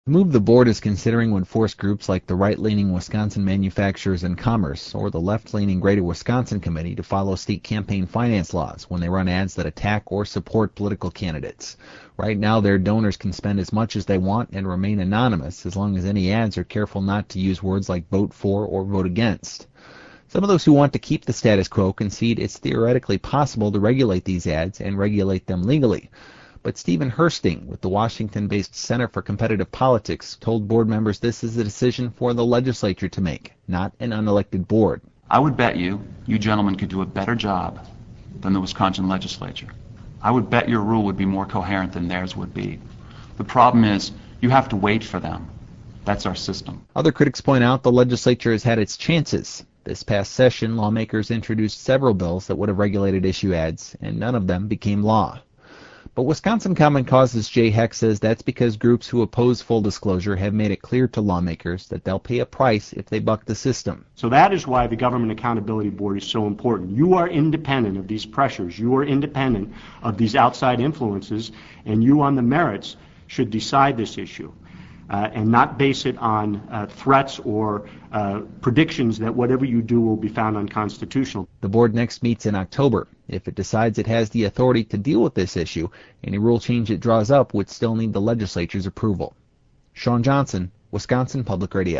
The move the board is considering would force groups like the right-leaning Wisconsin Manufacturers and Commerce or the left-leaning Greater Wisconsin Committee to follow state campaign finance laws when they run ads that attack or support political candidates. Right now, their donors can spend as much as they want and remain anonymous as long as any ads are careful not to use words like vote for or vote against. Some of those who want to keep the status quo concede it's theoretically possible to regulate these ads and regulate them legally. But Stephen Hursting with the Washington-based Center for Competitive Politics told board members this is a decision for the legislature to make, not an unelected board. I would bet you gentlemen could do a better job than the Wisconsin legislature. I would bet your rule would be more coherent than theirs would be. The problem is you have to wait for them. That's our system. Other critics point out the legislature has had its chances. This past session, lawmakers introduced several bills that would have regulated issue ads, and none of them became law. But Wisconsin Common Cause's Jay Heck says that's because groups who oppose full disclosure have made it clear to lawmakers that they'll pay a price if they buck the system. So that is why the Government Accountability Board is so important. You are independent of these pressures. You are independent of these outside influences, and you on the merits should decide this issue. And not base it on threats or predictions that whatever you do will be found unconstitutional. The board next meets in October. If it decides it has the authority to deal with this issue, any rule change it draws up would still need the legislature's approval. Sean Johnson, Wisconsin Public Radio.